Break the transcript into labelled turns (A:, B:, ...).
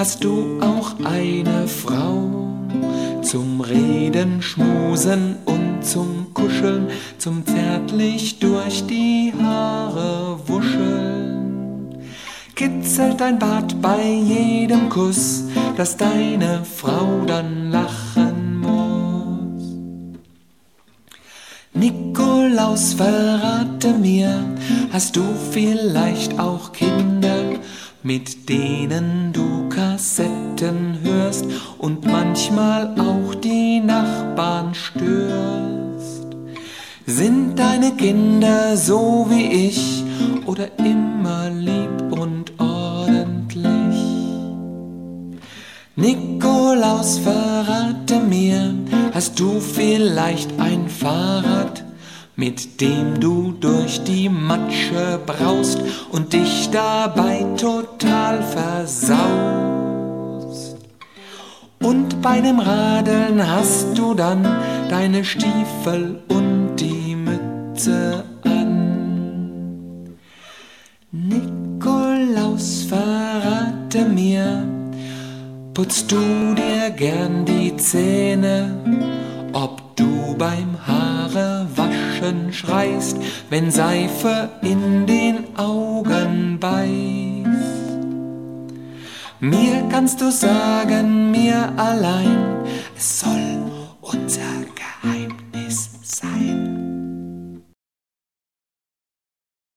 A: hast du auch eine Frau zum Reden, Schmusen und zum Kuscheln, zum zärtlich durch die Haare wuscheln. Kitzelt dein Bart bei jedem Kuss, dass deine Frau dann lachen muss. Nikolaus, verrate mir, hast du vielleicht auch Kinder, mit denen du Kassetten hörst und manchmal auch die Nachbarn störst? Sind deine Kinder so wie ich oder immer lieb und ordentlich? Nikolaus, verrate mir, hast du vielleicht ein Fahrrad, mit dem du durch die Matsche braust und dich dabei total versaust? Und bei dem Radeln hast du dann deine Stiefel und die Mütze an. Nikolaus, verrate mir, putzt du dir gern die Zähne, ob du beim Haarewaschen schreist, wenn Seife in den Augen beißt? Mir kannst du sagen, mir allein, es soll unser